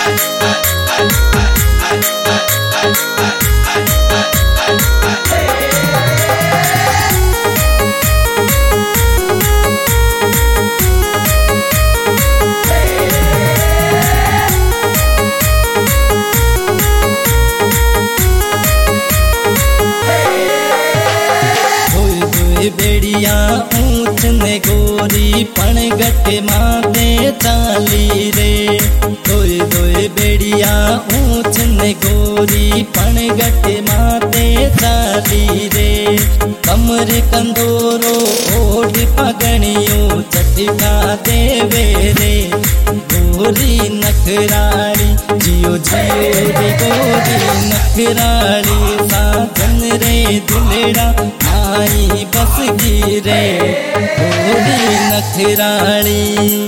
बेड़िया ऊंच ने गोरी पण गटे माते चाली रे। दोए दोए बेड़िया ऊंच ने गोरी पण गटे माते चाली रे। कमर कंदोरो ओढ़ पगड़ियों चटका देवे रे। गोरी नखराली जियो जियो रे गोरी नखराली। साजन रे दुलड़ा आई बस गिरे गोरी नखराली।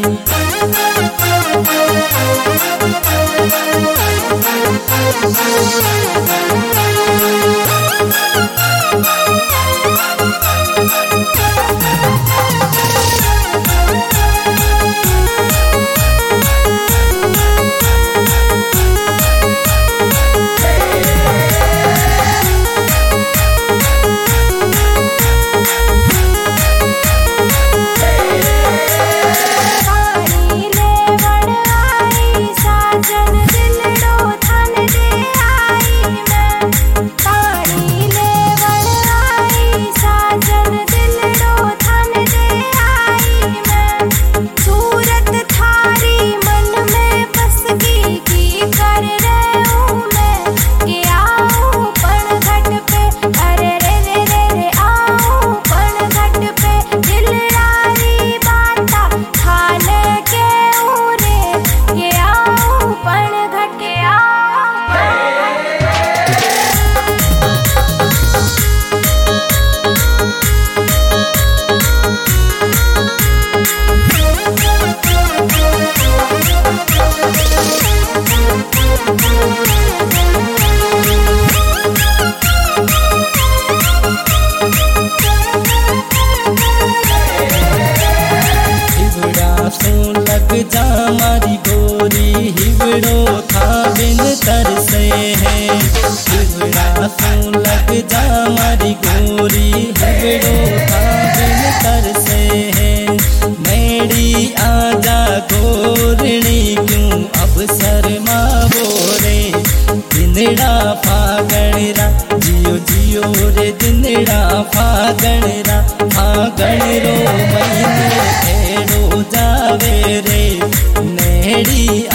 लग जा मारी गोरी हिवड़ो था बिन तरसे है। हिवड़ा सो लग जा मारी गोरी हिवड़ो था बिन तरसे है। मेरी आजा गोरणी क्यों अब शर्मा बोरे। दिनड़ा फागणरा जियो जियो रे दिनड़ा फागणरा। फागण रो महीने भेड़ो जावे रे। नेड़ी